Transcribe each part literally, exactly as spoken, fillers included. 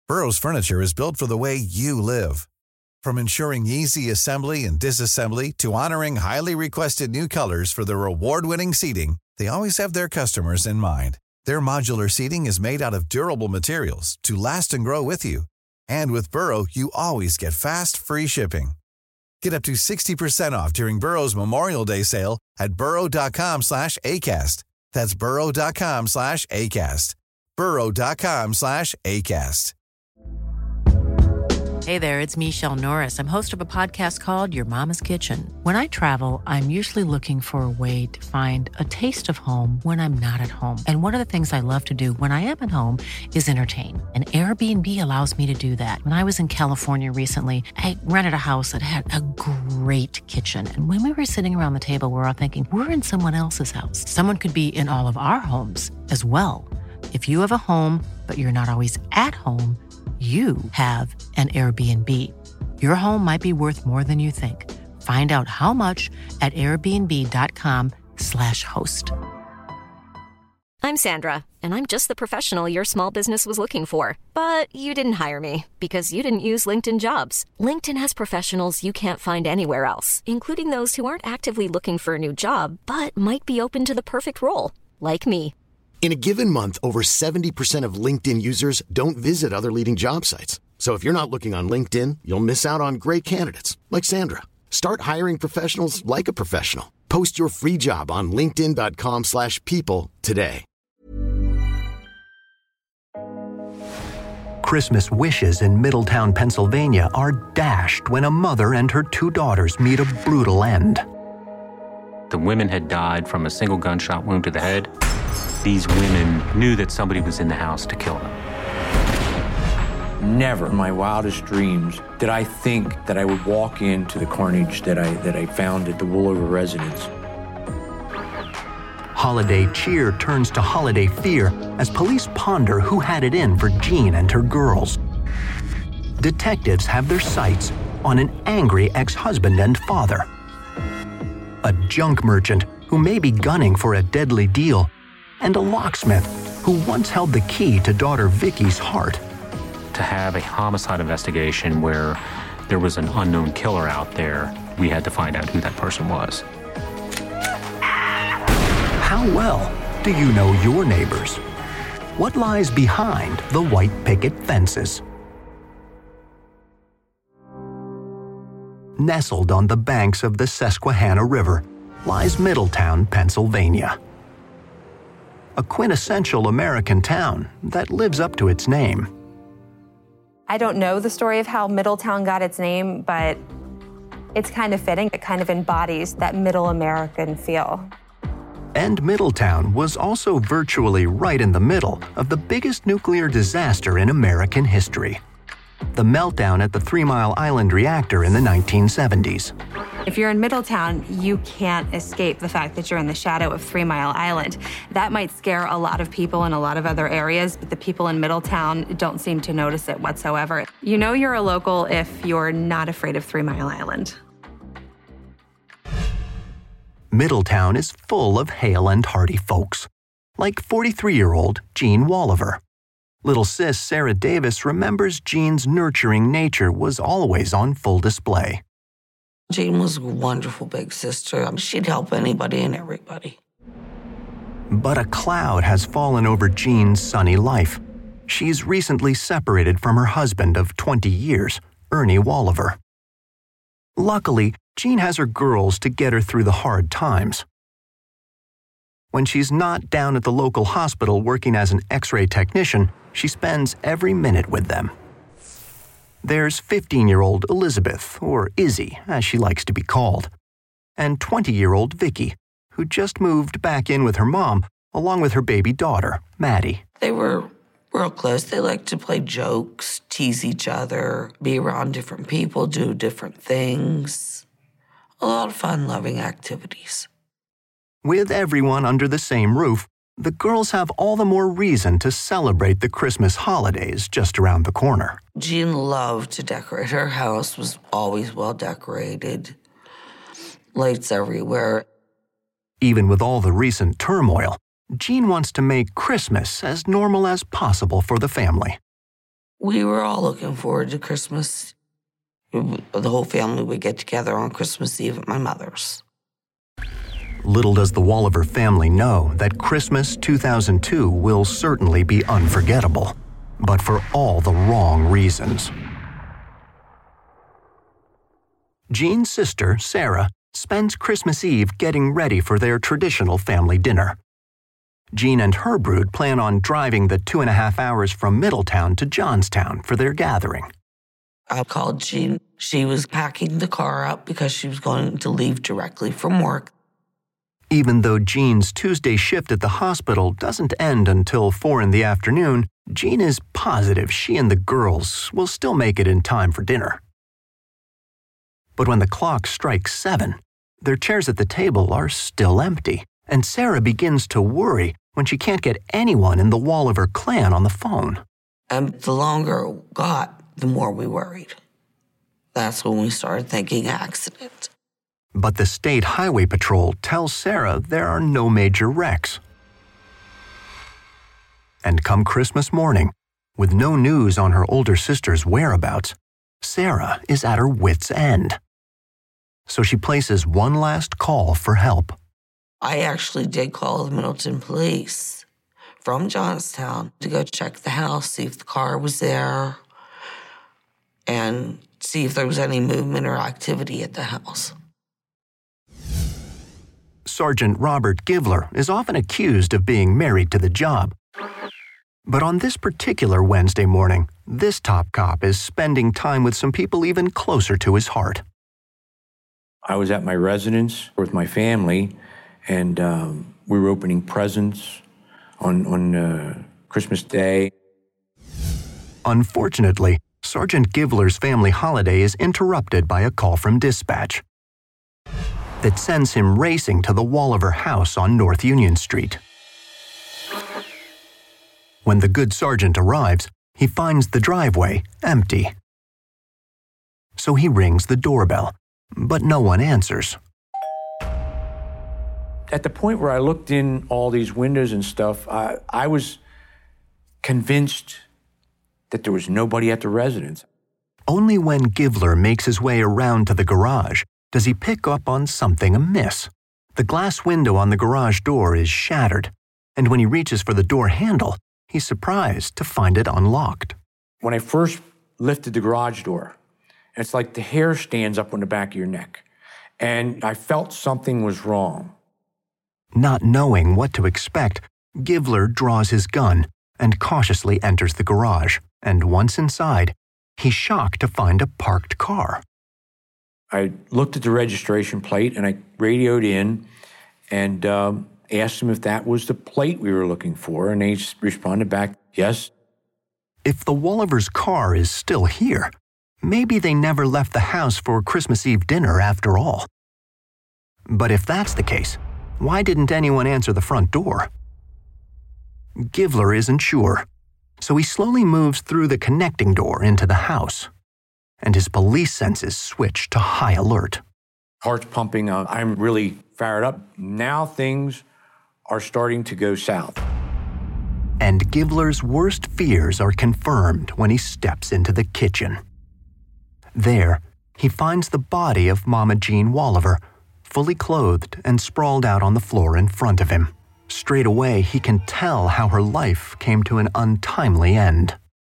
Burrow's furniture is built for the way you live. From ensuring easy assembly and disassembly to honoring highly requested new colors for their award-winning seating, they always have their customers in mind. Their modular seating is made out of durable materials to last and grow with you. And with Burrow, you always get fast, free shipping. Get up to sixty percent off during Burrow's Memorial Day sale at burrow.com slash ACAST. That's burrow.com slash ACAST. burrow.com slash ACAST. Hey there, it's Michelle Norris. I'm host of a podcast called Your Mama's Kitchen. When I travel, I'm usually looking for a way to find a taste of home when I'm not at home. And one of the things I love to do when I am at home is entertain. And Airbnb allows me to do that. When I was in California recently, I rented a house that had a great kitchen. And when we were sitting around the table, we were all thinking, we're in someone else's house. Someone could be in all of our homes as well. If you have a home, but you're not always at home, you have an Airbnb. Your home might be worth more than you think. Find out how much at airbnb.com slash host. I'm Sandra, and I'm just the professional your small business was looking for. But you didn't hire me because you didn't use LinkedIn Jobs. LinkedIn has professionals you can't find anywhere else, including those who aren't actively looking for a new job, but might be open to the perfect role, like me. In a given month, over seventy percent of LinkedIn users don't visit other leading job sites. So if you're not looking on LinkedIn, you'll miss out on great candidates like Sandra. Start hiring professionals like a professional. Post your free job on linkedin.com slash people today. Christmas wishes in Middletown, Pennsylvania are dashed when a mother and her two daughters meet a brutal end. The women had died from a single gunshot wound to the head. These women knew that somebody was in the house to kill them. Never in my wildest dreams did I think that I would walk into the carnage that I that I found at the Woolover residence. Holiday cheer turns to holiday fear as police ponder who had it in for Jean and her girls. Detectives have their sights on an angry ex-husband and father. A junk merchant who may be gunning for a deadly deal, and a locksmith who once held the key to daughter Vicky's heart. To have a homicide investigation where there was an unknown killer out there, we had to find out who that person was. How well do you know your neighbors? What lies behind the white picket fences? Nestled on the banks of the Susquehanna River lies Middletown, Pennsylvania. A quintessential American town that lives up to its name. I don't know the story of how Middletown got its name, but it's kind of fitting. It kind of embodies that middle American feel. And Middletown was also virtually right in the middle of the biggest nuclear disaster in American history. The meltdown at the Three Mile Island reactor in the nineteen seventies. If you're in Middletown, you can't escape the fact that you're in the shadow of Three Mile Island. That might scare a lot of people in a lot of other areas, but the people in Middletown don't seem to notice it whatsoever. You know you're a local if you're not afraid of Three Mile Island. Middletown is full of hale and hearty folks, like forty-three-year-old Jean Walliver. Little sis Sarah Davis remembers Jean's nurturing nature was always on full display. Jean was a wonderful big sister. I mean, she'd help anybody and everybody. But a cloud has fallen over Jean's sunny life. She's recently separated from her husband of twenty years, Ernie Walliver. Luckily, Jean has her girls to get her through the hard times. When she's not down at the local hospital working as an X-ray technician, she spends every minute with them. There's fifteen-year-old Elizabeth, or Izzy, as she likes to be called, and twenty-year-old Vicky, who just moved back in with her mom, along with her baby daughter, Maddie. They were real close. They liked to play jokes, tease each other, be around different people, do different things. A lot of fun-loving activities. With everyone under the same roof, the girls have all the more reason to celebrate the Christmas holidays just around the corner. Jean loved to decorate. Her house was always well decorated. Lights everywhere. Even with all the recent turmoil, Jean wants to make Christmas as normal as possible for the family. We were all looking forward to Christmas. The whole family would get together on Christmas Eve at my mother's. Little does the Wolliver family know that Christmas two thousand two will certainly be unforgettable, but for all the wrong reasons. Jean's sister, Sarah, spends Christmas Eve getting ready for their traditional family dinner. Jean and her brood plan on driving the two and a half hours from Middletown to Johnstown for their gathering. I called Jean. She was packing the car up because she was going to leave directly from work. Even though Jean's Tuesday shift at the hospital doesn't end until four in the afternoon, Jean is positive she and the girls will still make it in time for dinner. But when the clock strikes seven, their chairs at the table are still empty, and Sarah begins to worry when she can't get anyone in the Wolliver clan on the phone. And the longer it got, the more we worried. That's when we started thinking accident. But the State Highway Patrol tells Sarah there are no major wrecks. And come Christmas morning, with no news on her older sister's whereabouts, Sarah is at her wit's end. So she places one last call for help. I actually did call the Middleton police from Johnstown to go check the house, see if the car was there, and see if there was any movement or activity at the house. Sergeant Robert Givler is often accused of being married to the job. But on this particular Wednesday morning, this top cop is spending time with some people even closer to his heart. I was at my residence with my family, and um, we were opening presents on, on uh, Christmas Day. Unfortunately, Sergeant Givler's family holiday is interrupted by a call from dispatch that sends him racing to the Wolliver house on North Union Street. When the good sergeant arrives, he finds the driveway empty. So he rings the doorbell, but no one answers. At the point where I looked in all these windows and stuff, I, I was convinced that there was nobody at the residence. Only when Givler makes his way around to the garage does he pick up on something amiss. The glass window on the garage door is shattered, and when he reaches for the door handle, he's surprised to find it unlocked. When I first lifted the garage door, it's like the hair stands up on the back of your neck, and I felt something was wrong. Not knowing what to expect, Givler draws his gun and cautiously enters the garage, and once inside, he's shocked to find a parked car. I looked at the registration plate and I radioed in and um, asked them if that was the plate we were looking for, and they responded back, yes. If the Wollivers' car is still here, maybe they never left the house for Christmas Eve dinner after all. But if that's the case, why didn't anyone answer the front door? Givler isn't sure, so he slowly moves through the connecting door into the house, and his police senses switch to high alert. Heart's pumping. Uh, I'm really fired up. Now things are starting to go south. And Givler's worst fears are confirmed when he steps into the kitchen. There, he finds the body of Mama Jean Wolliver, fully clothed and sprawled out on the floor in front of him. Straight away, he can tell how her life came to an untimely end.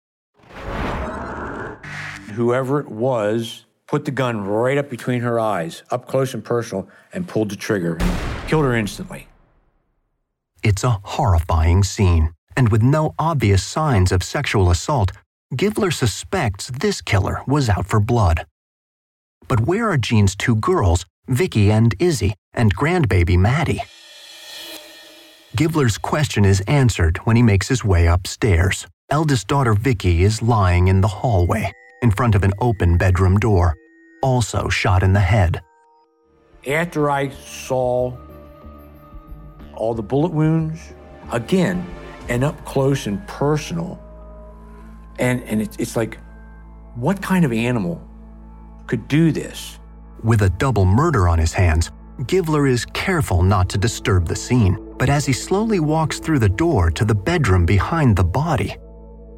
Whoever it was put the gun right up between her eyes, up close and personal, and pulled the trigger and killed her instantly. It's a horrifying scene, and with no obvious signs of sexual assault, Givler suspects this killer was out for blood. But where are Jean's two girls, Vicky and Izzy, and grandbaby Maddie? Givler's question is answered when he makes his way upstairs. Eldest daughter Vicky is lying in the hallway, in front of an open bedroom door, also shot in the head. After I saw all the bullet wounds, again, and up close and personal, and, and it, it's like, what kind of animal could do this? With a double murder on his hands, Givler is careful not to disturb the scene, but as he slowly walks through the door to the bedroom behind the body,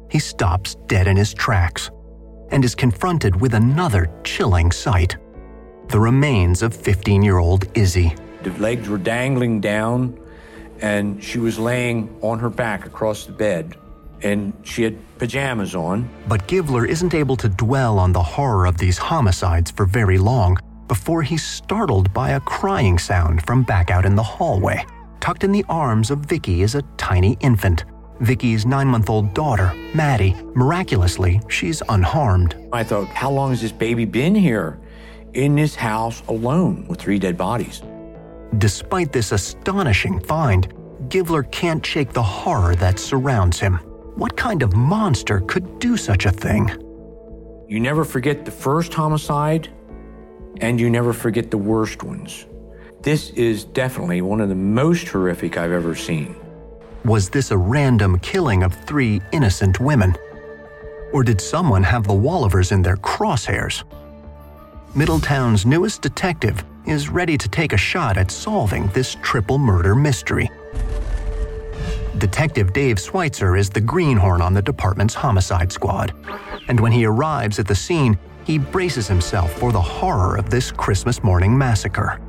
he stops dead in his tracks and is confronted with another chilling sight: the remains of fifteen-year-old Izzy. The legs were dangling down, and she was laying on her back across the bed, and she had pajamas on. But Givler isn't able to dwell on the horror of these homicides for very long before he's startled by a crying sound from back out in the hallway. Tucked in the arms of Vicky is a tiny infant. Vicky's nine-month-old daughter, Maddie. Miraculously, she's unharmed. I thought, how long has this baby been here in this house alone with three dead bodies? Despite this astonishing find, Givler can't shake the horror that surrounds him. What kind of monster could do such a thing? You never forget the first homicide, and you never forget the worst ones. This is definitely one of the most horrific I've ever seen. Was this a random killing of three innocent women? Or did someone have the Wollivers in their crosshairs? Middletown's newest detective is ready to take a shot at solving this triple murder mystery. Detective Dave Schweitzer is the greenhorn on the department's homicide squad, and when he arrives at the scene, he braces himself for the horror of this Christmas morning massacre.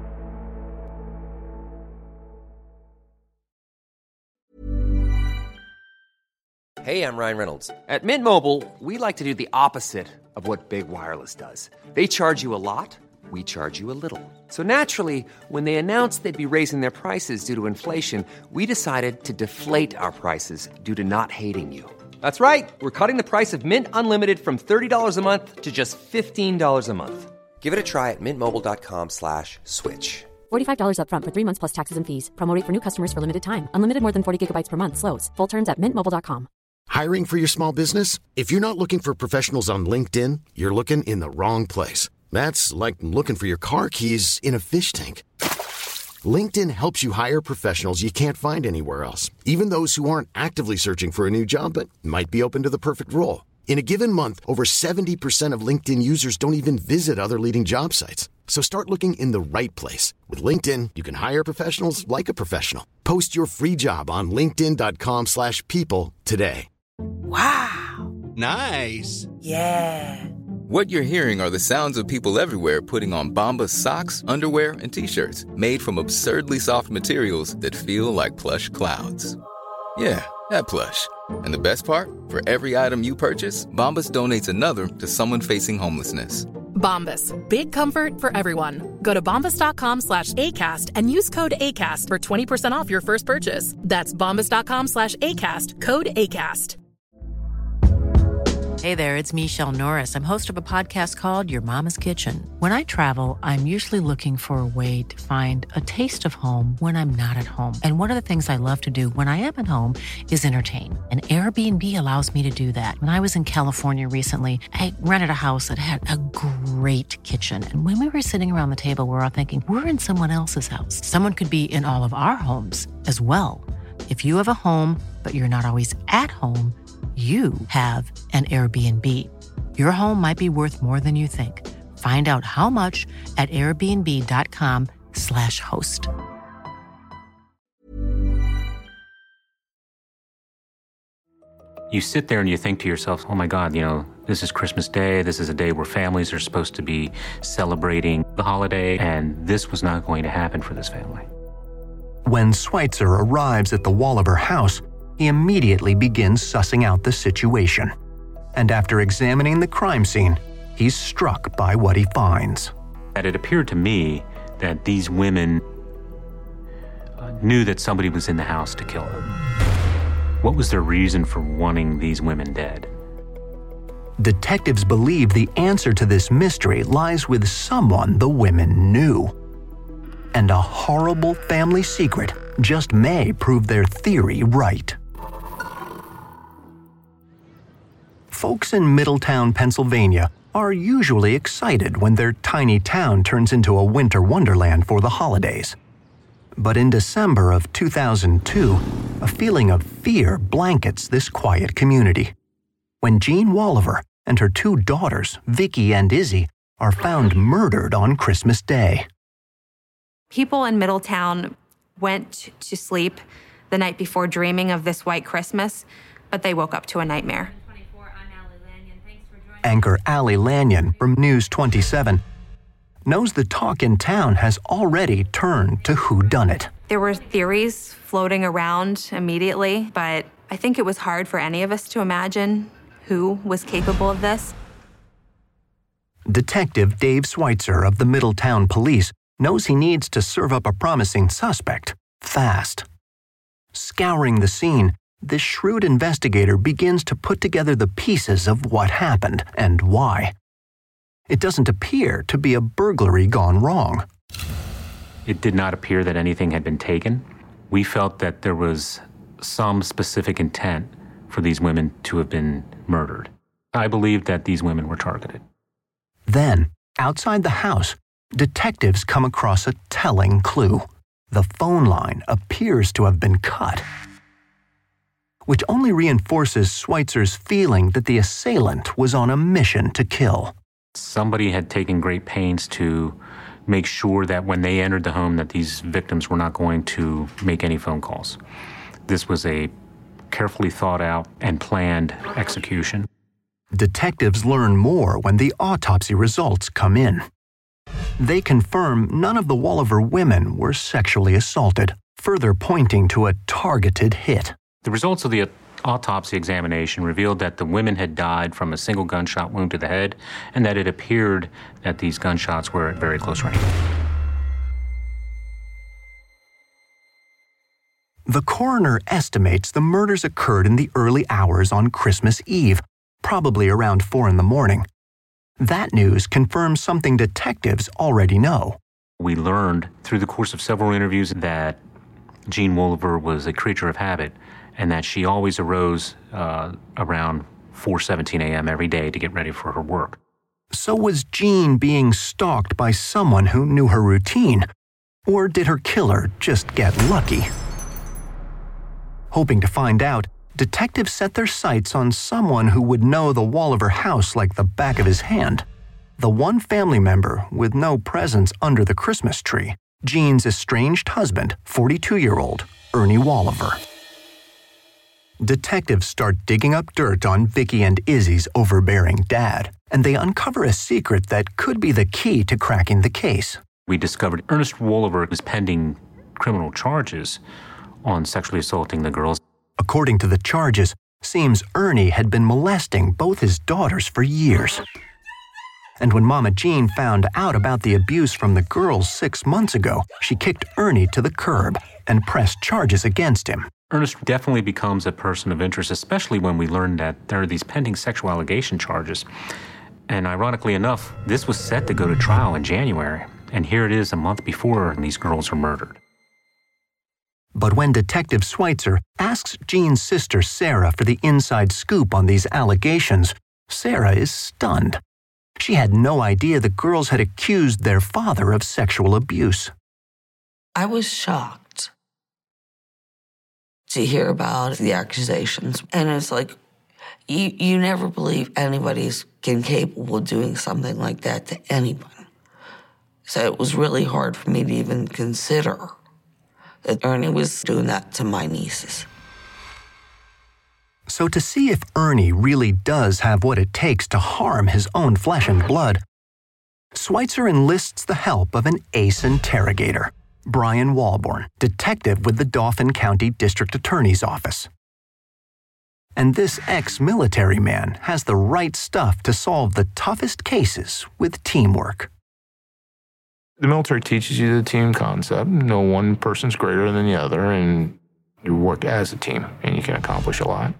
Hey, I'm Ryan Reynolds. At Mint Mobile, we like to do the opposite of what Big Wireless does. They charge you a lot, we charge you a little. So naturally, when they announced they'd be raising their prices due to inflation, we decided to deflate our prices due to not hating you. That's right. We're cutting the price of Mint Unlimited from thirty dollars a month to just fifteen dollars a month. Give it a try at mintmobile.com slash switch. forty-five dollars up front for three months plus taxes and fees. Promo rate for new customers for limited time. Unlimited more than forty gigabytes per month. Slows full terms at mint mobile dot com. Hiring for your small business? If you're not looking for professionals on LinkedIn, you're looking in the wrong place. That's like looking for your car keys in a fish tank. LinkedIn helps you hire professionals you can't find anywhere else, even those who aren't actively searching for a new job but might be open to the perfect role. In a given month, over seventy percent of LinkedIn users don't even visit other leading job sites. So start looking in the right place. With LinkedIn, you can hire professionals like a professional. Post your free job on linkedin dot com slash people today. Wow. Nice. Yeah. What you're hearing are the sounds of people everywhere putting on Bombas socks, underwear, and T-shirts made from absurdly soft materials that feel like plush clouds. Yeah, that plush. And the best part? For every item you purchase, Bombas donates another to someone facing homelessness. Bombas. Big comfort for everyone. Go to bombas.com slash ACAST and use code ACAST for twenty percent off your first purchase. That's bombas.com slash ACAST. Code ACAST. Hey there, it's Michelle Norris. I'm host of a podcast called Your Mama's Kitchen. When I travel, I'm usually looking for a way to find a taste of home when I'm not at home. And one of the things I love to do when I am at home is entertain. And Airbnb allows me to do that. When I was in California recently, I rented a house that had a great kitchen. And when we were sitting around the table, we were all thinking, we're in someone else's house. Someone could be in all of our homes as well. If you have a home, but you're not always at home, you have an Airbnb. Your home might be worth more than you think. Find out how much at airbnb.com slash host. You sit there and you think to yourself, oh my God, you know, this is Christmas Day. This is a day where families are supposed to be celebrating the holiday, and this was not going to happen for this family. When Schweitzer arrives at the Wolliver house, he immediately begins sussing out the situation. And after examining the crime scene, he's struck by what he finds. And it appeared to me that these women uh, knew that somebody was in the house to kill them. What was their reason for wanting these women dead? Detectives believe the answer to this mystery lies with someone the women knew. And a horrible family secret just may prove their theory right. Folks in Middletown, Pennsylvania are usually excited when their tiny town turns into a winter wonderland for the holidays. But in December of two thousand two, a feeling of fear blankets this quiet community when Jean Wolliver and her two daughters, Vicky and Izzy, are found murdered on Christmas Day. People in Middletown went to sleep the night before dreaming of this white Christmas, but they woke up to a nightmare. Anchor Allie Lanyon from News twenty-seven knows the talk in town has already turned to whodunit. There were theories floating around immediately, but I think it was hard for any of us to imagine who was capable of this. Detective Dave Schweitzer of the Middletown Police knows he needs to serve up a promising suspect fast. Scouring the scene, this shrewd investigator begins to put together the pieces of what happened and why. It doesn't appear to be a burglary gone wrong. It did not appear that anything had been taken. We felt that there was some specific intent for these women to have been murdered. I believe that these women were targeted. Then, outside the house, detectives come across a telling clue. The phone line appears to have been cut, which only reinforces Schweitzer's feeling that the assailant was on a mission to kill. Somebody had taken great pains to make sure that when they entered the home that these victims were not going to make any phone calls. This was a carefully thought out and planned execution. Detectives learn more when the autopsy results come in. They confirm none of the Wolliver women were sexually assaulted, further pointing to a targeted hit. The results of the autopsy examination revealed that the women had died from a single gunshot wound to the head, and that it appeared that these gunshots were at very close range. The coroner estimates the murders occurred in the early hours on Christmas Eve, probably around four in the morning. That news confirms something detectives already know. We learned through the course of several interviews that Jean Wolliver was a creature of habit, and that she always arose uh, around four seventeen a.m. every day to get ready for her work. So was Jean being stalked by someone who knew her routine? Or did her killer just get lucky? Hoping to find out, detectives set their sights on someone who would know the Wolliver house like the back of his hand. The one family member with no presents under the Christmas tree, Jean's estranged husband, forty-two-year-old Ernie Wolliver. Detectives start digging up dirt on Vicky and Izzy's overbearing dad, and they uncover a secret that could be the key to cracking the case. We discovered Ernest Wolliver is pending criminal charges on sexually assaulting the girls. According to the charges, seems Ernie had been molesting both his daughters for years. And when Mama Jean found out about the abuse from the girls six months ago, she kicked Ernie to the curb and pressed charges against him. Ernest definitely becomes a person of interest, especially when we learn that there are these pending sexual allegation charges. And ironically enough, this was set to go to trial in January, and here it is a month before these girls are murdered. But when Detective Schweitzer asks Jean's sister Sarah for the inside scoop on these allegations, Sarah is stunned. She had no idea the girls had accused their father of sexual abuse. I was shocked to hear about the accusations. And it's like, you, you never believe anybody's capable of doing something like that to anyone. So it was really hard for me to even consider that Ernie was doing that to my nieces. So to see if Ernie really does have what it takes to harm his own flesh and blood, Schweitzer enlists the help of an ace interrogator, Brian Walborn, detective with the Dauphin County District Attorney's Office. And this ex-military man has the right stuff to solve the toughest cases with teamwork. The military teaches you the team concept. No one person's greater than the other, and you work as a team, and you can accomplish a lot.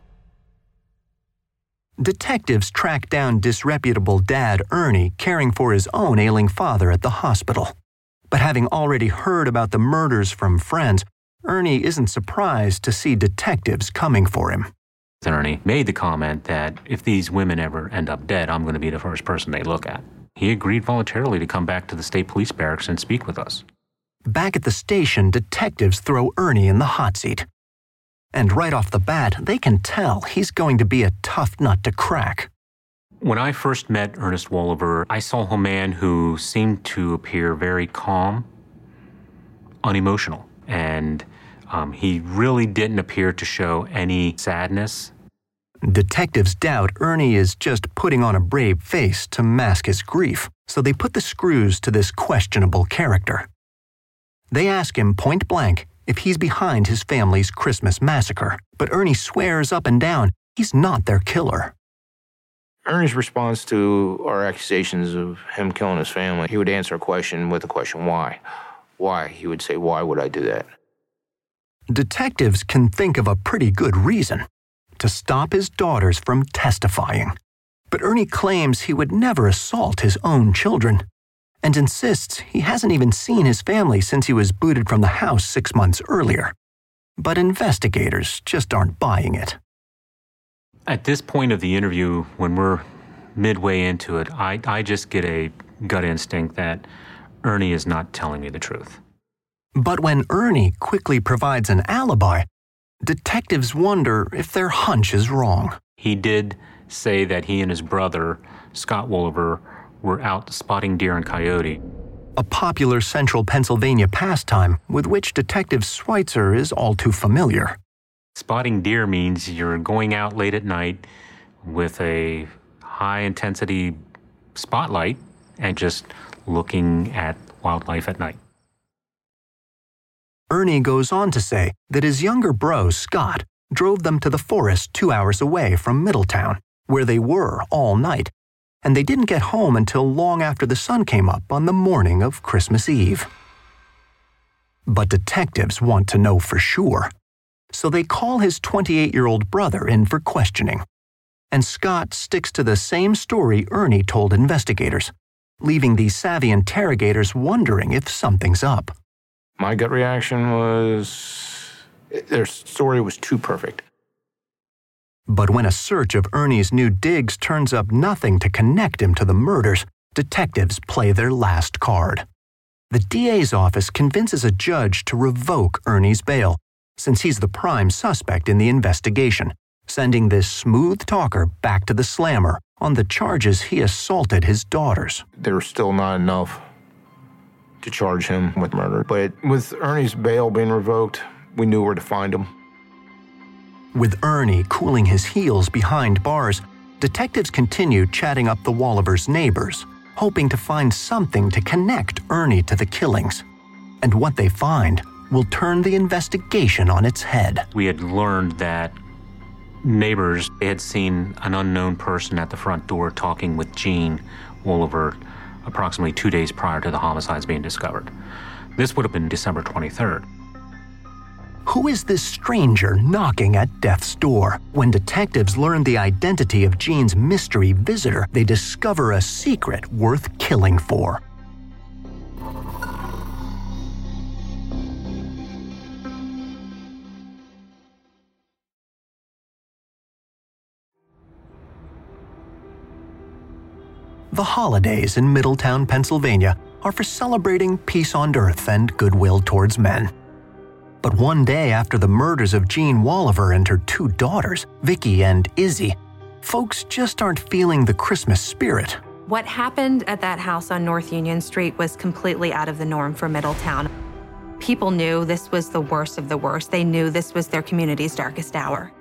Detectives track down disreputable dad Ernie caring for his own ailing father at the hospital. But having already heard about the murders from friends, Ernie isn't surprised to see detectives coming for him. Ernie made the comment that if these women ever end up dead, I'm going to be the first person they look at. He agreed voluntarily to come back to the state police barracks and speak with us. Back at the station, detectives throw Ernie in the hot seat. And right off the bat, they can tell he's going to be a tough nut to crack. When I first met Ernest Wolliver, I saw a man who seemed to appear very calm, unemotional, and um, he really didn't appear to show any sadness. Detectives doubt Ernie is just putting on a brave face to mask his grief, so they put the screws to this questionable character. They ask him point blank if he's behind his family's Christmas massacre, but Ernie swears up and down he's not their killer. Ernie's response to our accusations of him killing his family, he would answer a question with the question, why? Why? He would say, why would I do that? Detectives can think of a pretty good reason: to stop his daughters from testifying. But Ernie claims he would never assault his own children, and insists he hasn't even seen his family since he was booted from the house six months earlier. But investigators just aren't buying it. At this point of the interview, when we're midway into it, I, I just get a gut instinct that Ernie is not telling me the truth. But when Ernie quickly provides an alibi, detectives wonder if their hunch is wrong. He did say that he and his brother, Scott Wolliver, were out spotting deer and coyote. A popular central Pennsylvania pastime with which Detective Schweitzer is all too familiar. Spotting deer means you're going out late at night with a high-intensity spotlight and just looking at wildlife at night. Ernie goes on to say that his younger bro, Scott, drove them to the forest two hours away from Middletown, where they were all night, and they didn't get home until long after the sun came up on the morning of Christmas Eve. But detectives want to know for sure, so they call his twenty-eight-year-old brother in for questioning. And Scott sticks to the same story Ernie told investigators, leaving the savvy interrogators wondering if something's up. My gut reaction was their story was too perfect. But when a search of Ernie's new digs turns up nothing to connect him to the murders, detectives play their last card. The D A's office convinces a judge to revoke Ernie's bail, since he's the prime suspect in the investigation, sending this smooth talker back to the slammer on the charges he assaulted his daughters. There was still not enough to charge him with murder, but with Ernie's bail being revoked, we knew where to find him. With Ernie cooling his heels behind bars, detectives continued chatting up the Wollivers' neighbors, hoping to find something to connect Ernie to the killings. And what they find will turn the investigation on its head. We had learned that neighbors had seen an unknown person at the front door talking with Jean Wolliver approximately two days prior to the homicides being discovered. This would have been December twenty-third. Who is this stranger knocking at death's door? When detectives learn the identity of Jean's mystery visitor, they discover a secret worth killing for. The holidays in Middletown, Pennsylvania are for celebrating peace on earth and goodwill towards men. But one day after the murders of Jean Wolliver and her two daughters, Vicky and Izzy, folks just aren't feeling the Christmas spirit. What happened at that house on North Union Street was completely out of the norm for Middletown. People knew this was the worst of the worst. They knew this was their community's darkest hour.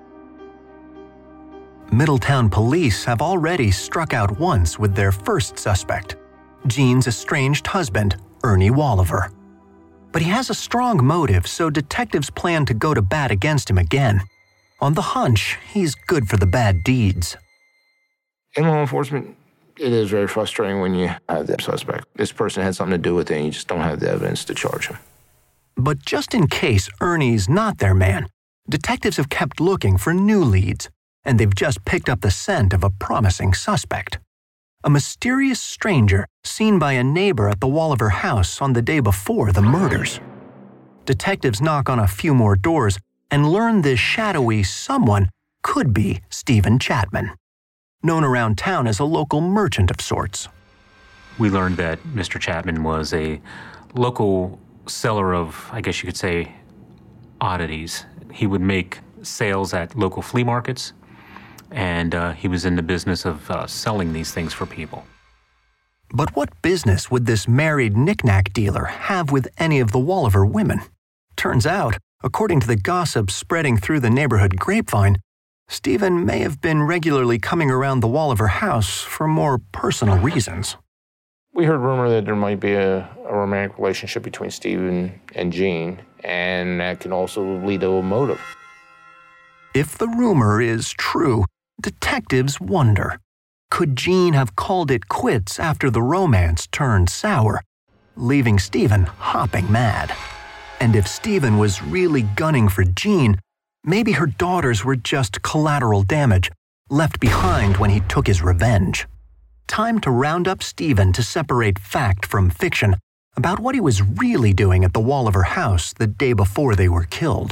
Middletown police have already struck out once with their first suspect, Jean's estranged husband, Ernie Wolliver. But he has a strong motive, so detectives plan to go to bat against him again. On the hunch, he's good for the bad deeds. In law enforcement, it is very frustrating when you have the suspect. This person had something to do with it, and you just don't have the evidence to charge him. But just in case Ernie's not their man, detectives have kept looking for new leads, and they've just picked up the scent of a promising suspect. A mysterious stranger seen by a neighbor at the Wolliver house on the day before the murders. Detectives knock on a few more doors and learn this shadowy someone could be Stephen Chapman, known around town as a local merchant of sorts. We learned that Mister Chapman was a local seller of, I guess you could say, oddities. He would make sales at local flea markets, and uh, he was in the business of uh, selling these things for people. But what business would this married knick-knack dealer have with any of the Wolliver women? Turns out, according to the gossip spreading through the neighborhood grapevine, Stephen may have been regularly coming around the wall of her house for more personal reasons. We heard rumor that there might be a, a romantic relationship between Stephen and Jean, and that can also lead to a motive. If the rumor is true, detectives wonder, could Jean have called it quits after the romance turned sour, leaving Stephen hopping mad? And if Stephen was really gunning for Jean, maybe her daughters were just collateral damage left behind when he took his revenge. Time to round up Stephen to separate fact from fiction about what he was really doing at the wall of her house the day before they were killed.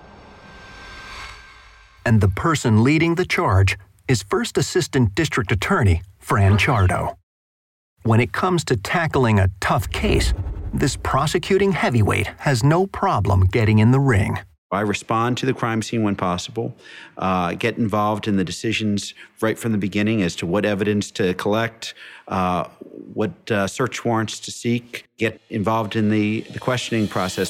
And the person leading the charge is First Assistant District Attorney Fran Ciardo. When it comes to tackling a tough case, this prosecuting heavyweight has no problem getting in the ring. I respond to the crime scene when possible, uh, get involved in the decisions right from the beginning as to what evidence to collect, uh, what uh, search warrants to seek, get involved in the, the questioning process.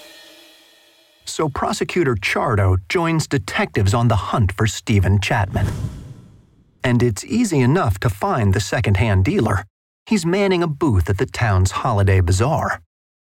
So Prosecutor Ciardo joins detectives on the hunt for Stephen Chapman. And it's easy enough to find the second-hand dealer. He's manning a booth at the town's holiday bazaar.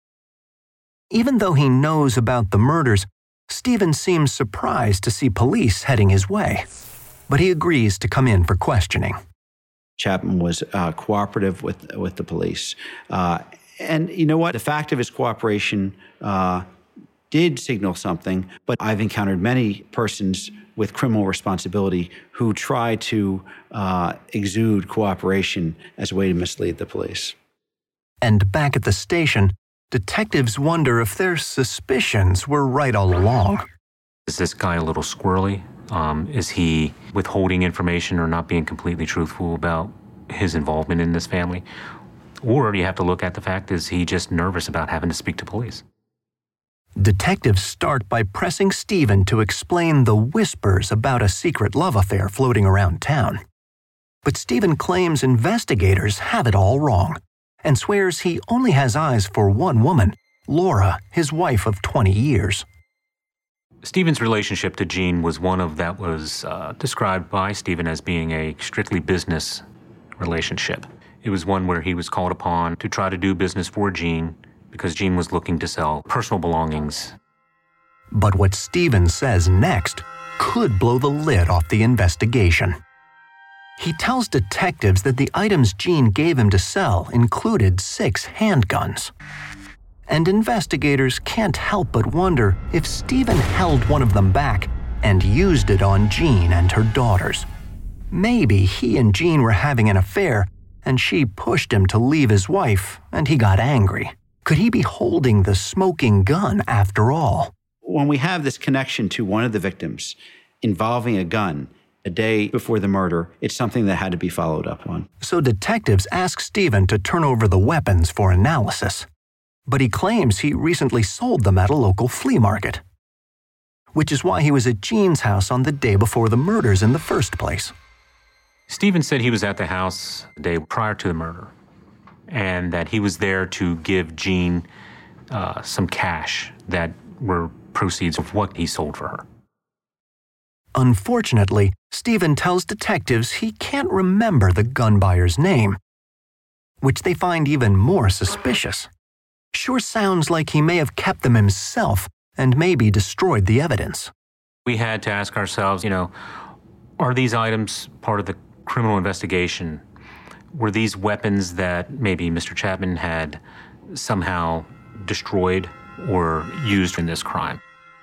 Even though he knows about the murders, Stephen seems surprised to see police heading his way, but he agrees to come in for questioning. Chapman was uh, cooperative with with the police. Uh, and you know what? The fact of his cooperation uh, did signal something, but I've encountered many persons with criminal responsibility who try to uh, exude cooperation as a way to mislead the police. And back at the station, detectives wonder if their suspicions were right all along. Is this guy a little squirrely? Um, is he withholding information or not being completely truthful about his involvement in this family? Or do you have to look at the fact, is he just nervous about having to speak to police? Detectives start by pressing Stephen to explain the whispers about a secret love affair floating around town. But Stephen claims investigators have it all wrong, and swears he only has eyes for one woman, Laura, his wife of twenty years. Stephen's relationship to Jean was one of that was uh, described by Stephen as being a strictly business relationship. It was one where he was called upon to try to do business for Jean because Jean was looking to sell personal belongings. But what Stephen says next could blow the lid off the investigation. He tells detectives that the items Jean gave him to sell included six handguns. And investigators can't help but wonder if Stephen held one of them back and used it on Jean and her daughters. Maybe he and Jean were having an affair and she pushed him to leave his wife and he got angry. Could he be holding the smoking gun after all? When we have this connection to one of the victims involving a gun, a day before the murder, it's something that had to be followed up on. So detectives ask Stephen to turn over the weapons for analysis. But he claims he recently sold them at a local flea market, which is why he was at Jean's house on the day before the murders in the first place. Stephen said he was at the house the day prior to the murder, and that he was there to give Jean uh, some cash that were proceeds of what he sold for her. Unfortunately, Stephen tells detectives he can't remember the gun buyer's name, which they find even more suspicious. Sure sounds like he may have kept them himself and maybe destroyed the evidence. We had to ask ourselves, you know, are these items part of the criminal investigation? Were these weapons that maybe Mister Chapman had somehow destroyed or used in this crime?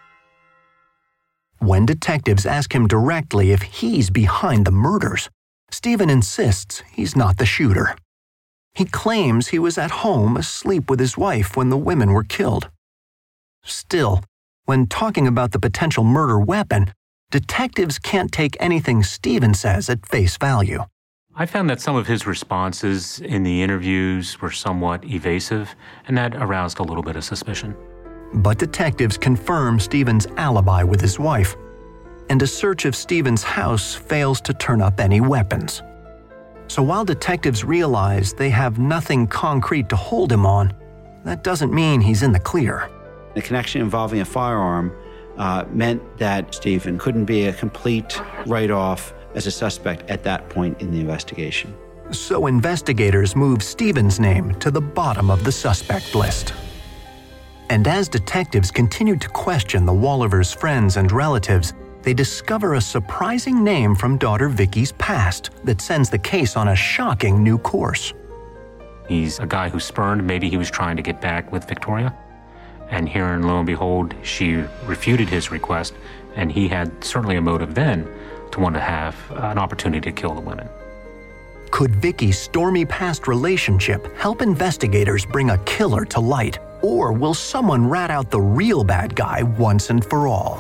When detectives ask him directly if he's behind the murders, Stephen insists he's not the shooter. He claims he was at home asleep with his wife when the women were killed. Still, when talking about the potential murder weapon, detectives can't take anything Stephen says at face value. I found that some of his responses in the interviews were somewhat evasive, and that aroused a little bit of suspicion. But detectives confirm Stephen's alibi with his wife, and a search of Stephen's house fails to turn up any weapons. So while detectives realize they have nothing concrete to hold him on, that doesn't mean he's in the clear. The connection involving a firearm uh, meant that Stephen couldn't be a complete write-off as a suspect at that point in the investigation. So investigators move Stephen's name to the bottom of the suspect list. And as detectives continued to question the Wollivers' friends and relatives, they discover a surprising name from daughter Vicky's past that sends the case on a shocking new course. He's a guy who spurned, maybe he was trying to get back with Victoria. And here, and lo and behold, she refuted his request, and he had certainly a motive then to want to have an opportunity to kill the women. Could Vicky's stormy past relationship help investigators bring a killer to light? Or will someone rat out the real bad guy once and for all?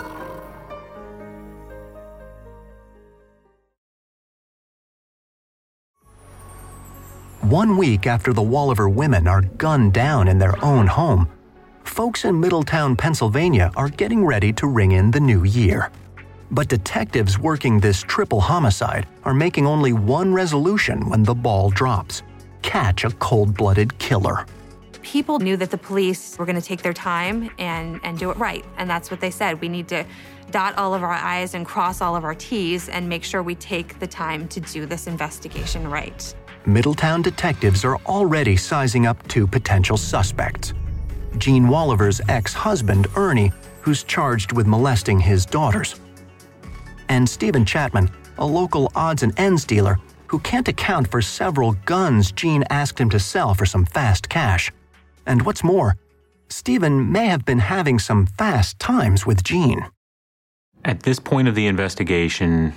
One week after the Wolliver women are gunned down in their own home, folks in Middletown, Pennsylvania are getting ready to ring in the new year. But detectives working this triple homicide are making only one resolution when the ball drops: catch a cold-blooded killer. People knew that the police were going to take their time and, and do it right. And that's what they said. We need to dot all of our I's and cross all of our T's and make sure we take the time to do this investigation right. Middletown detectives are already sizing up two potential suspects. Gene Wolliver's ex-husband, Ernie, who's charged with molesting his daughters. And Stephen Chapman, a local odds and ends dealer who can't account for several guns Gene asked him to sell for some fast cash. And what's more, Stephen may have been having some fast times with Gene. At this point of the investigation,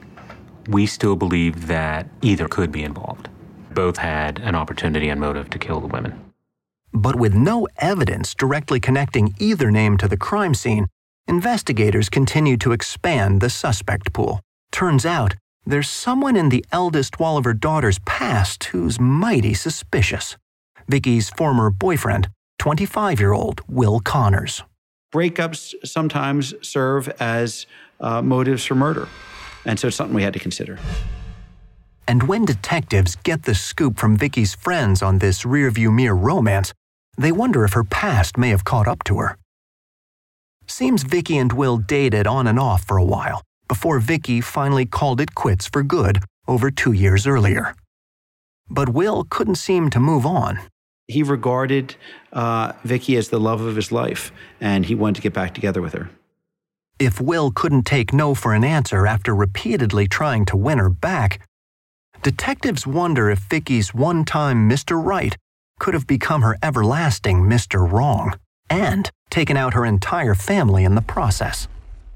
we still believe that either could be involved. Both had an opportunity and motive to kill the women. But with no evidence directly connecting either name to the crime scene, investigators continue to expand the suspect pool. Turns out, there's someone in the eldest Wolliver daughter's past who's mighty suspicious. Vicky's former boyfriend, twenty-five-year-old Will Connors. Breakups sometimes serve as uh, motives for murder, and so it's something we had to consider. And when detectives get the scoop from Vicky's friends on this rearview mirror romance, they wonder if her past may have caught up to her. Seems Vicky and Will dated on and off for a while, before Vicky finally called it quits for good over two years earlier. But Will couldn't seem to move on. He regarded uh, Vicky as the love of his life, and he wanted to get back together with her. If Will couldn't take no for an answer after repeatedly trying to win her back, detectives wonder if Vicky's one-time Mister Right could have become her everlasting Mister Wrong, and taken out her entire family in the process.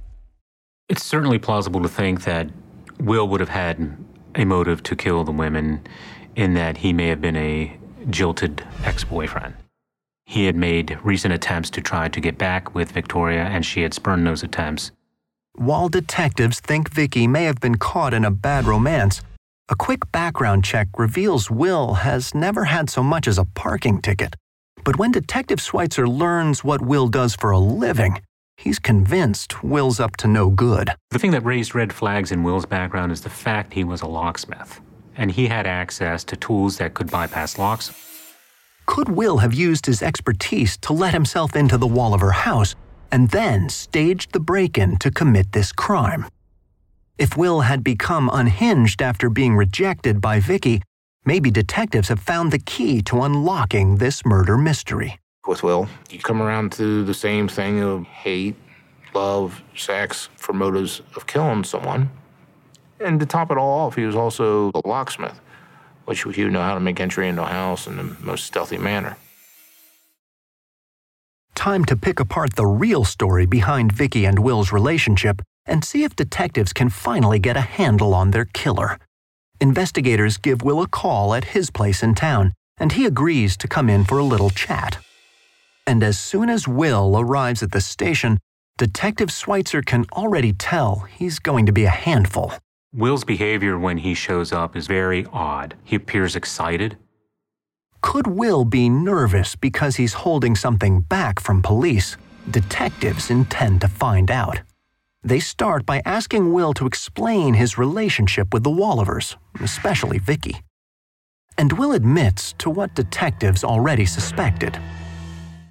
It's certainly plausible to think that Will would have had a motive to kill the women, in that he may have been a jilted ex-boyfriend. He had made recent attempts to try to get back with Victoria, and she had spurned those attempts. While detectives think Vicky may have been caught in a bad romance, a quick background check reveals Will has never had so much as a parking ticket. But when Detective Schweitzer learns what Will does for a living, he's convinced Will's up to no good. The thing that raised red flags in Will's background is the fact he was a locksmith, and he had access to tools that could bypass locks. Could Will have used his expertise to let himself into the Wolliver house and then staged the break-in to commit this crime? If Will had become unhinged after being rejected by Vicky, maybe detectives have found the key to unlocking this murder mystery. With Will, you come around to the same thing of hate, love, sex for motives of killing someone. And to top it all off, he was also a locksmith, which he would know how to make entry into a house in the most stealthy manner. Time to pick apart the real story behind Vicky and Will's relationship and see if detectives can finally get a handle on their killer. Investigators give Will a call at his place in town, and he agrees to come in for a little chat. And as soon as Will arrives at the station, Detective Schweitzer can already tell he's going to be a handful. Will's behavior when he shows up is very odd. He appears excited. Could Will be nervous because he's holding something back from police? Detectives intend to find out. They start by asking Will to explain his relationship with the Wollivers, especially Vicky. And Will admits to what detectives already suspected.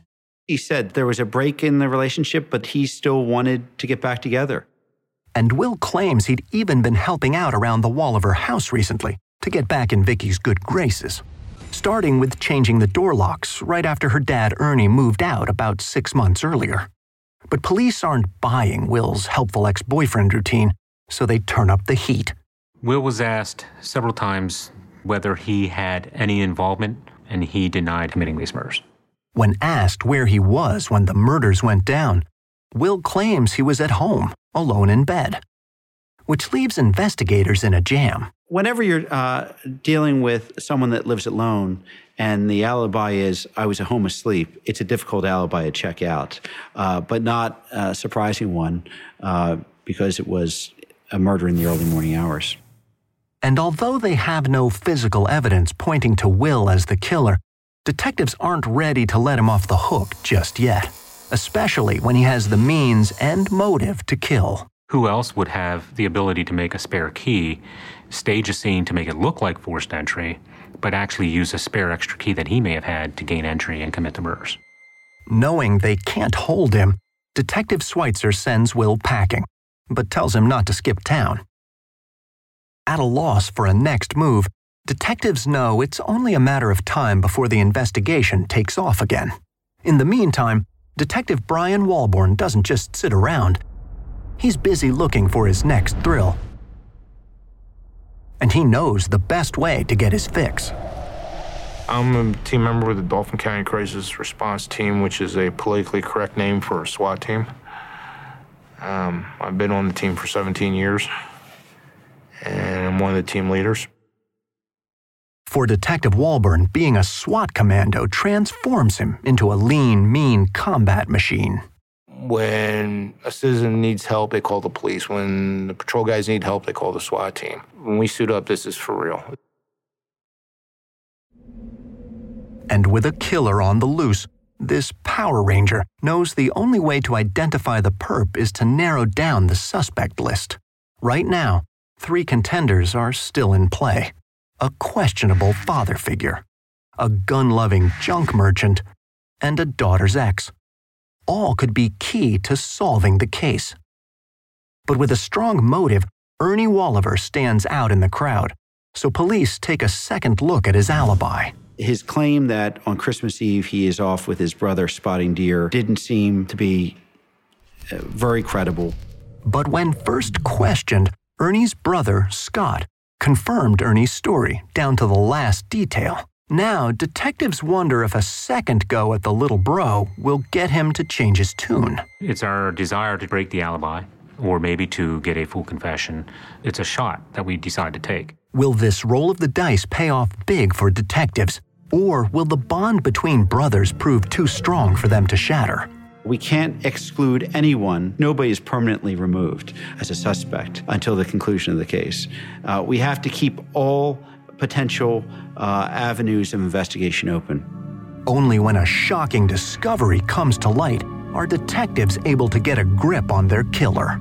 He said there was a break in the relationship, but he still wanted to get back together. And Will claims he'd even been helping out around the Walliver house recently to get back in Vicky's good graces, starting with changing the door locks right after her dad Ernie moved out about six months earlier. But police aren't buying Will's helpful ex-boyfriend routine, so they turn up the heat. Will was asked several times whether he had any involvement, and he denied committing these murders. When asked where he was when the murders went down, Will claims he was at home, alone in bed, which leaves investigators in a jam. Whenever you're uh, dealing with someone that lives alone and the alibi is, I was at home asleep, it's a difficult alibi to check out, uh, but not a surprising one uh, because it was a murder in the early morning hours. And although they have no physical evidence pointing to Will as the killer, detectives aren't ready to let him off the hook just yet, especially when he has the means and motive to kill. Who else would have the ability to make a spare key, stage a scene to make it look like forced entry, but actually use a spare extra key that he may have had to gain entry and commit the murders? Knowing they can't hold him, Detective Schweitzer sends Will packing, but tells him not to skip town. At a loss for a next move, detectives know it's only a matter of time before the investigation takes off again. In the meantime, Detective Brian Walborn doesn't just sit around. He's busy looking for his next thrill. And he knows the best way to get his fix. I'm a team member with the Dauphin County Crisis Response Team, which is a politically correct name for a SWAT team. Um, I've been on the team for seventeen years, and I'm one of the team leaders. For Detective Walborn, being a SWAT commando transforms him into a lean, mean combat machine. When a citizen needs help, they call the police. When the patrol guys need help, they call the SWAT team. When we suit up, this is for real. And with a killer on the loose, this Power Ranger knows the only way to identify the perp is to narrow down the suspect list. Right now, three contenders are still in play. A questionable father figure, a gun-loving junk merchant, and a daughter's ex. All could be key to solving the case. But with a strong motive, Ernie Walliver stands out in the crowd, so police take a second look at his alibi. His claim that on Christmas Eve he is off with his brother spotting deer didn't seem to be uh, very credible. But when first questioned, Ernie's brother, Scott, confirmed Ernie's story down to the last detail. Now, detectives wonder if a second go at the little bro will get him to change his tune. It's our desire to break the alibi, or maybe to get a full confession. It's a shot that we decide to take. Will this roll of the dice pay off big for detectives? Or will the bond between brothers prove too strong for them to shatter? We can't exclude anyone. Nobody is permanently removed as a suspect until the conclusion of the case. Uh, we have to keep all potential uh, avenues of investigation open. Only when a shocking discovery comes to light are detectives able to get a grip on their killer.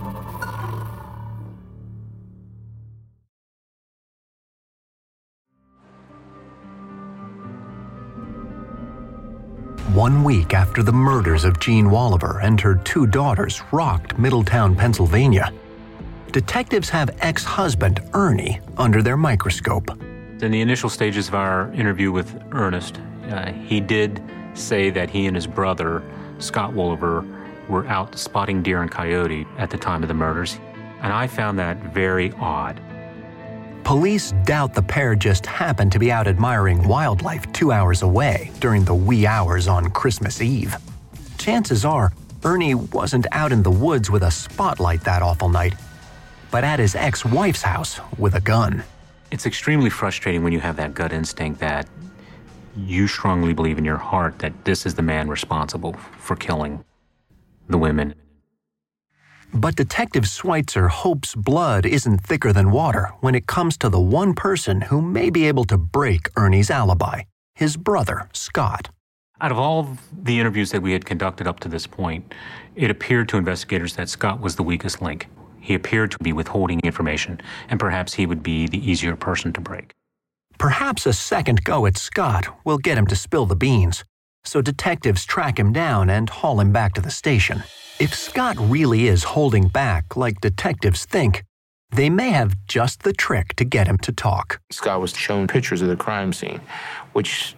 One week after the murders of Jean Walliver and her two daughters rocked Middletown, Pennsylvania, detectives have ex-husband Ernie under their microscope. In the initial stages of our interview with Ernest, uh, he did say that he and his brother, Scott Walliver, were out spotting deer and coyote at the time of the murders, and I found that very odd. Police doubt the pair just happened to be out admiring wildlife two hours away during the wee hours on Christmas Eve. Chances are, Ernie wasn't out in the woods with a spotlight that awful night, but at his ex-wife's house with a gun. It's extremely frustrating when you have that gut instinct that you strongly believe in your heart that this is the man responsible for killing the women. But Detective Schweitzer hopes blood isn't thicker than water when it comes to the one person who may be able to break Ernie's alibi, his brother, Scott. Out of all the interviews that we had conducted up to this point, it appeared to investigators that Scott was the weakest link. He appeared to be withholding information, and perhaps he would be the easier person to break. Perhaps a second go at Scott will get him to spill the beans. so detectives track him down and haul him back to the station. If Scott really is holding back like detectives think, they may have just the trick to get him to talk. Scott was shown pictures of the crime scene, which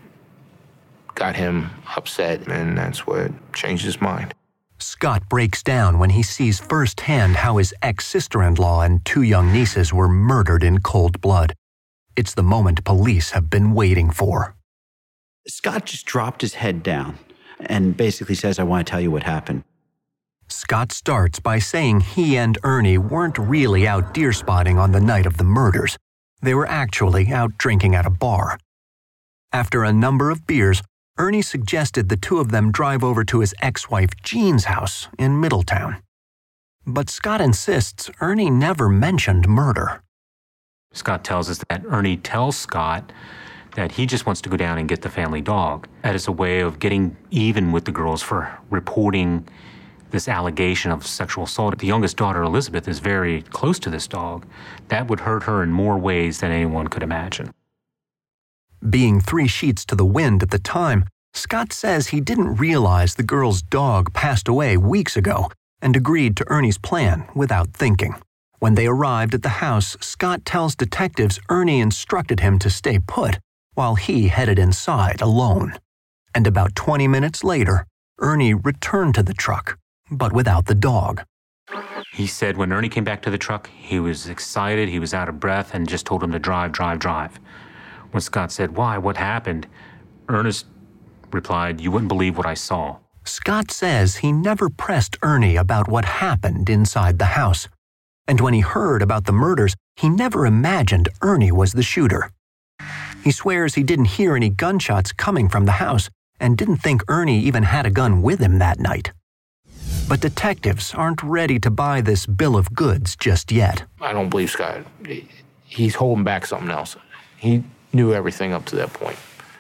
got him upset, and that's what changed his mind. Scott breaks down when he sees firsthand how his ex-sister-in-law and two young nieces were murdered in cold blood. It's the moment police have been waiting for. Scott just dropped his head down and basically says, I want to tell you what happened. Scott starts by saying he and Ernie weren't really out deer spotting on the night of the murders. They were actually out drinking at a bar. After a number of beers, Ernie suggested the two of them drive over to his ex-wife Jean's house in Middletown. But Scott insists Ernie never mentioned murder. Scott tells us that Ernie tells Scott that he just wants to go down and get the family dog. That is a way of getting even with the girls for reporting this allegation of sexual assault. The youngest daughter, Elizabeth, is very close to this dog. That would hurt her in more ways than anyone could imagine. Being three sheets to the wind at the time, Scott says he didn't realize the girl's dog passed away weeks ago and agreed to Ernie's plan without thinking. When they arrived at the house, Scott tells detectives Ernie instructed him to stay put while he headed inside alone. And about twenty minutes later, Ernie returned to the truck, but without the dog. He said when Ernie came back to the truck, he was excited, he was out of breath, and just told him to drive, drive, drive. When Scott said, why, what happened? Ernest replied, you wouldn't believe what I saw. Scott says he never pressed Ernie about what happened inside the house. And when he heard about the murders, he never imagined Ernie was the shooter. He swears he didn't hear any gunshots coming from the house and didn't think Ernie even had a gun with him that night. But detectives aren't ready to buy this bill of goods just yet. I don't believe Scott. He's holding back something else. He knew everything up to that point.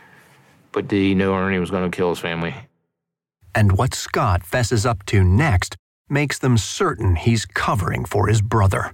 But did he know Ernie was going to kill his family? And what Scott fesses up to next makes them certain he's covering for his brother.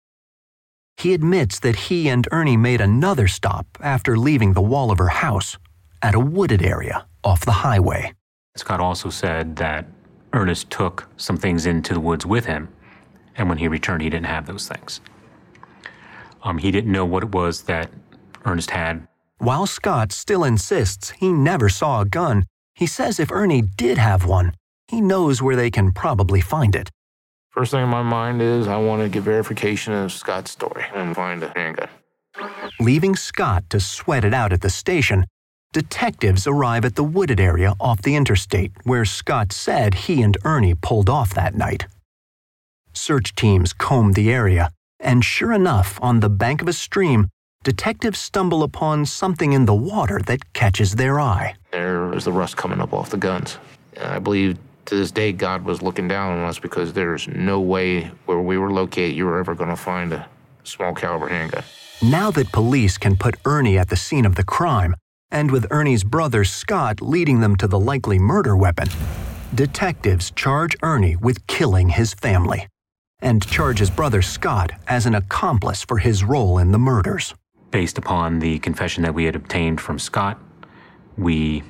He admits that he and Ernie made another stop after leaving the Walliver house at a wooded area off the highway. Scott also said that Ernest took some things into the woods with him, and when he returned, he didn't have those things. Um, he didn't know what it was that Ernest had. While Scott still insists he never saw a gun, he says if Ernie did have one, he knows where they can probably find it. First thing in my mind is I want to get verification of Scott's story and find a handgun. Leaving Scott to sweat it out at the station, detectives arrive at the wooded area off the interstate where Scott said he and Ernie pulled off that night. Search teams comb the area, and sure enough, on the bank of a stream, detectives stumble upon something in the water that catches their eye. There is the rust coming up off the guns. I believe to this day God was looking down on us because there's no way where we were located you were ever going to find a small caliber handgun. Now that police can put Ernie at the scene of the crime, and with Ernie's brother Scott leading them to the likely murder weapon, detectives charge Ernie with killing his family and charge his brother Scott as an accomplice for his role in the murders. Based upon the confession that we had obtained from Scott, we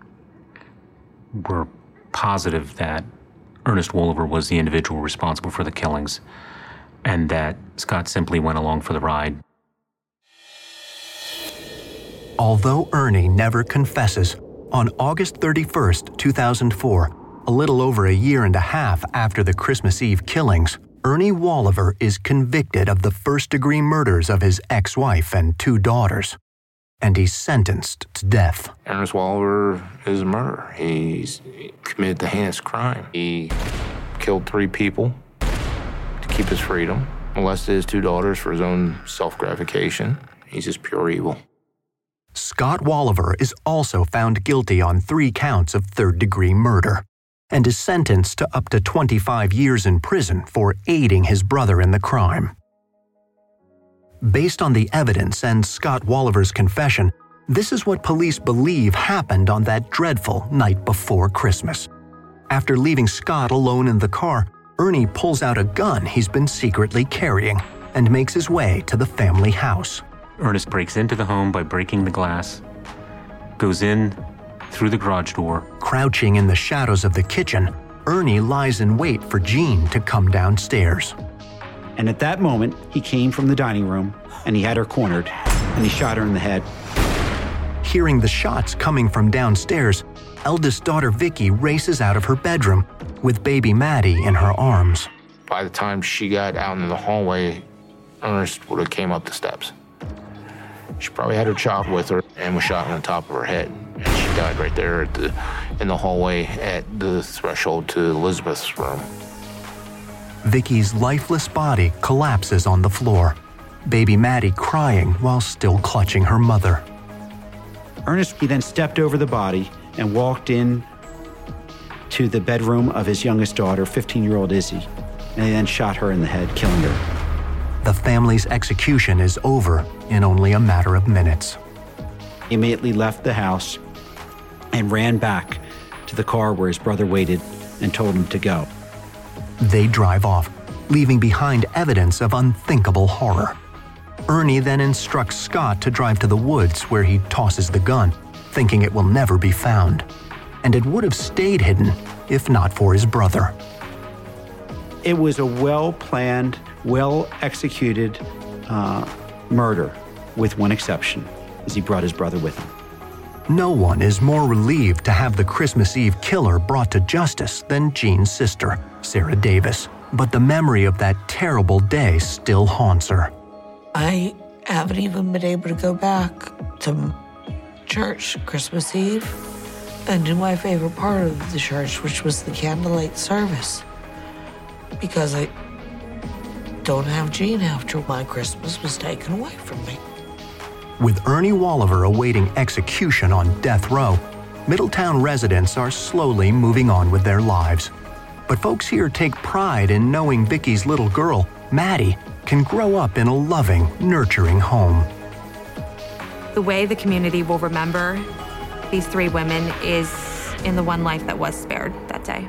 were positive that Ernest Walliver was the individual responsible for the killings and that Scott simply went along for the ride. Although Ernie never confesses, on August thirty-first, two thousand four, a little over a year and a half after the Christmas Eve killings, Ernie Walliver is convicted of the first-degree murders of his ex-wife and two daughters, and he's sentenced to death. Ernest Walliver is a murderer. He's committed the heinous crime. He killed three people to keep his freedom, molested his two daughters for his own self-gratification. He's just pure evil. Scott Walliver is also found guilty on three counts of third-degree murder and is sentenced to up to twenty-five years in prison for aiding his brother in the crime. Based on the evidence and Scott Walliver's confession, this is what police believe happened on that dreadful night before Christmas. After leaving Scott alone in the car, Ernie pulls out a gun he's been secretly carrying and makes his way to the family house. Ernest breaks into the home by breaking the glass, goes in through the garage door. Crouching in the shadows of the kitchen, Ernie lies in wait for Jean to come downstairs. And at that moment, he came from the dining room, and he had her cornered, and he shot her in the head. Hearing the shots coming from downstairs, eldest daughter Vicky races out of her bedroom with baby Maddie in her arms. By the time she got out in the hallway, Ernest would have came up the steps. She probably had her child with her and was shot on the top of her head. And she died right there at the, in the hallway at the threshold to Elizabeth's room. Vicky's lifeless body collapses on the floor, baby Maddie crying while still clutching her mother. Ernest then stepped over the body and walked in to the bedroom of his youngest daughter, fifteen-year-old Izzy, and he then shot her in the head, killing her. The family's execution is over in only a matter of minutes. He immediately left the house and ran back to the car where his brother waited and told him to go. They drive off, leaving behind evidence of unthinkable horror. Ernie then instructs Scott to drive to the woods where he tosses the gun, thinking it will never be found. And it would have stayed hidden if not for his brother. It was a well-planned, well-executed uh, murder, with one exception, as he brought his brother with him. No one is more relieved to have the Christmas Eve killer brought to justice than Jean's sister, Sarah Davis. But the memory of that terrible day still haunts her. I haven't even been able to go back to church Christmas Eve and do my favorite part of the church, which was the candlelight service, because I don't have Jean after my Christmas was taken away from me. With Ernie Wolliver awaiting execution on death row, Middletown residents are slowly moving on with their lives. But folks here take pride in knowing Vicky's little girl, Maddie, can grow up in a loving, nurturing home. The way the community will remember these three women is in the one life that was spared that day.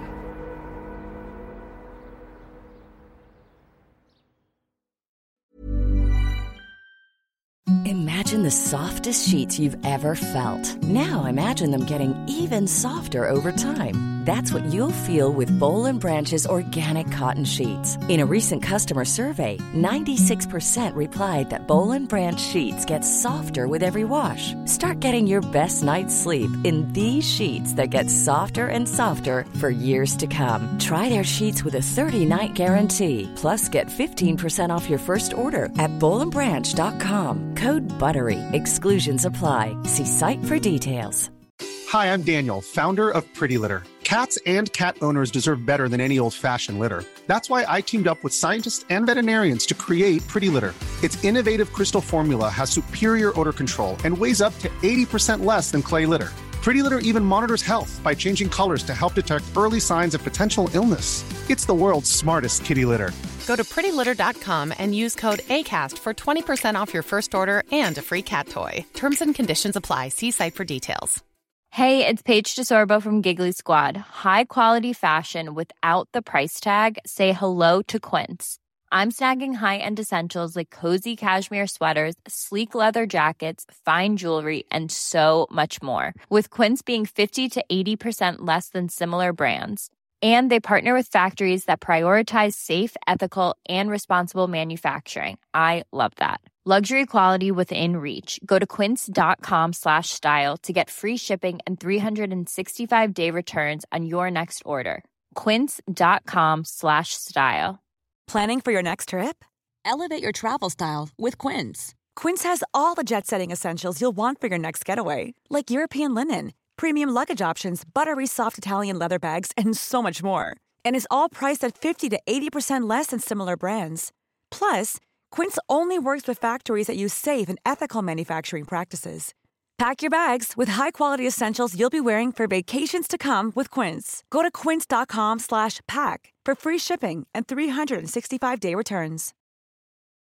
Imagine the softest sheets you've ever felt. Now imagine them getting even softer over time. That's what you'll feel with Boll and Branch's organic cotton sheets. In a recent customer survey, ninety-six percent replied that Boll and Branch sheets get softer with every wash. Start getting your best night's sleep in these sheets that get softer and softer for years to come. Try their sheets with a thirty-night guarantee. Plus, get fifteen percent off your first order at boll and branch dot com. Code BUTTERY. Exclusions apply. See site for details. Hi, I'm Daniel, founder of Pretty Litter. Cats and cat owners deserve better than any old-fashioned litter. That's why I teamed up with scientists and veterinarians to create Pretty Litter. Its innovative crystal formula has superior odor control and weighs up to eighty percent less than clay litter. Pretty Litter even monitors health by changing colors to help detect early signs of potential illness. It's the world's smartest kitty litter. Go to pretty litter dot com and use code ACAST for twenty percent off your first order and a free cat toy. Terms and conditions apply. See site for details. Hey, it's Paige DeSorbo from Giggly Squad. High quality fashion without the price tag. Say hello to Quince. I'm snagging high-end essentials like cozy cashmere sweaters, sleek leather jackets, fine jewelry, and so much more. With Quince being fifty to eighty percent less than similar brands. And they partner with factories that prioritize safe, ethical, and responsible manufacturing. I love that. Luxury quality within reach. Go to quince.com slash style to get free shipping and three sixty-five day returns on your next order. Quince.com slash style. Planning for your next trip? Elevate your travel style with Quince. Quince has all the jet-setting essentials you'll want for your next getaway, like European linen, premium luggage options, buttery soft Italian leather bags, and so much more. And is all priced at fifty to eighty percent less than similar brands. Plus, Quince only works with factories that use safe and ethical manufacturing practices. Pack your bags with high-quality essentials you'll be wearing for vacations to come with Quince. Go to quince.com slash pack for free shipping and three sixty-five day returns.